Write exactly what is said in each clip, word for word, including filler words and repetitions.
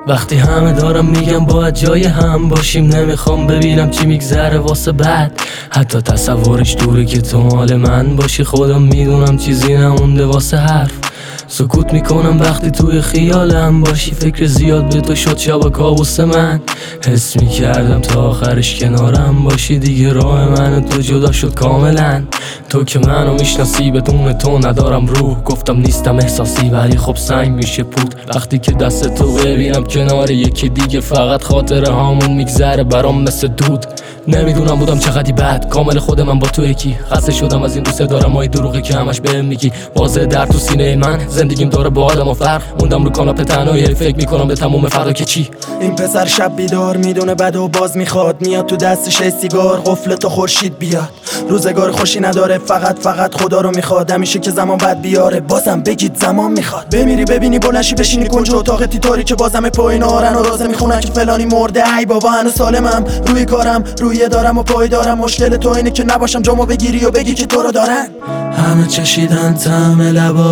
وقتی همه دارم میگم باید جای هم باشیم، نمیخوام ببینم چی میگذره واسه بعد. حتی تصورش دوره که تو مال من باشی، خودم میدونم چیزی نمونده واسه حرف. سکوت میکنم وقتی توی خیالم باشی، فکر زیاد به تو شد شب کابوس من. حس میکردم تا آخرش کنارم باشی، دیگه راه من و تو جدا شد کاملا. تو که منو میشناسی بدون تو ندارم روح، گفتم نیستم احساسی ولی خب سنگ میشه پود. وقتی که دست تو ببینم کنار یکی دیگه، فقط خاطره هامون میگذره برام مثل دود. نمیدونم بودم چقدی بد، کامل خود من با تو یکی. خسته شدم از این دوست دارم های دروغی که همش بهم میگی. واضح در تو سینه من زندگیم داره با آدم و فرق. موندم رو کاناپه تنهایی، فکر میکنم به تموم فردا که چی. این پسر شب بیدار میدونه بد و باز میخواد، میاد تو دستش سیگار قفل تا خورشید بیاد. روزگار خوشی نداره، فقط فقط خدا رو میخواد. همیشه که زمان بد بیاره بازم بگید زمان میخواد. بمیری ببینی بلنشی بشینی کنج اتاق تیتاری که بازم پایین آرن و رازه میخونن که فلانی مرده. ای بابا هنوز سالمم، روی کارم روی دارم و پای دارم. مشکل تو اینه که نباشم جامو بگیری و بگی که تو رو دارن. همه چشیدن طعم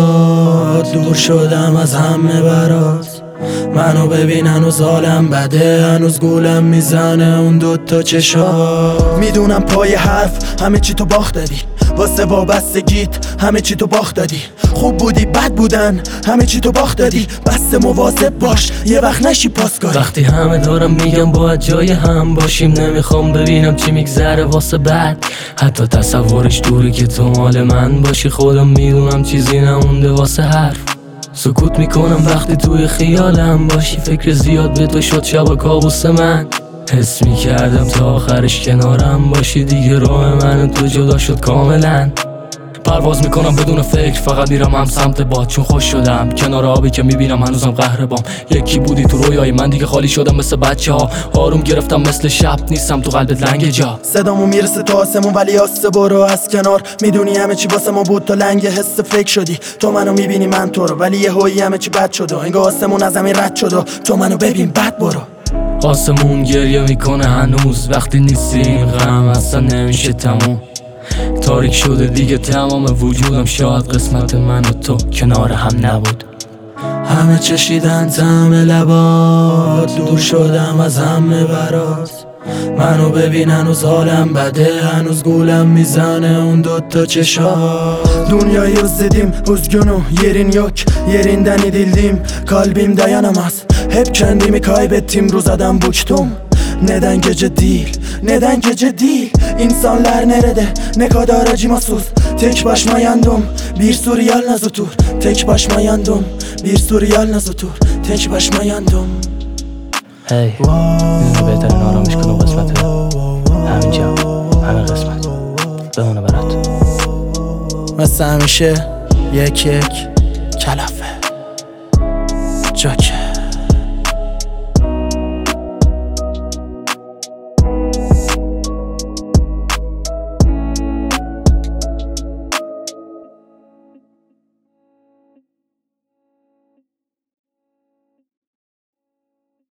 لبات، دور شدم از همه برات. منو ببین هنوز حالم بده، هنوز گولم میزنه اون دوتا چشات. میدونم پای حرف همه چی تو باخت دادی، واسه وابستگیت همه چی تو باخت دادی. خوب بودی بد بودن همه چی تو باخت دادی، بس مواظب باش یه وقت نشی پاسکاری. وقتی همه دارم میگم باید جای هم باشیم، نمیخوام ببینم چی میگذره واسه بعد. حتی تصورش دوره که تو مال من باشی، خودم میدونم چیزی نمونده واسه حرف. سکوت میکنم وقتی توی خیالم باشی، فکر زیاد به تو شد شب کابوس من. حس میکردم تا آخرش کنارم باشی، دیگه راه من و تو جدا شد کاملا. پرواز میکنم بدون فکر، فقط میرم هم سمت باد. چون خوش شدم کنار آبی که میبینم هنوزم قهربام. یکی بودی تو رویای من، دیگه خالی شدم مثل بچه ها. آروم گرفتم مثل شب، نیستم تو قلبت لنگ جا. صدامو میرسه تا آسمون ولی آسه برو از کنار. میدونی همه چی واسه ما بود تا لنگ حس فکر شدی. تو منو میبینی من تو رو، ولی یه هویی همه چی بد شد و انگار آسمون از زمین رد شد و تو منو ببین بد برو. آسمون گریه میکنه هنوز، وقتی نیستی این غم اصلا نمیشه تموم. تاریک شده دیگه تمام وجودم، شاید قسمت من و تو کنار هم نبود. همه چشیدن طعم لبات، دور شدم از همه برات. منو ببین هنوز حالم بده، هنوز گولم میزنه اون دوتا چشات. Dünyayı özledim üzgünüm yerin yok, yerinden edildim. Kalbim dayanamaz, hep kendimi kaybettim, ruzadan buçtum. Neden gece değil, neden gece değil? İnsanlar nerede, ne kadar acımasız. Tek başıma yandım, bir sürü yalnız otur. Tek başıma yandım, bir sürü yalnız otur. Tek başıma yandım. Hey, میدونی بهترین آرامش کنم قسمته همینجا، همین قسمت بمونه برات. مثل همیشه یک یک کلافه جاکه.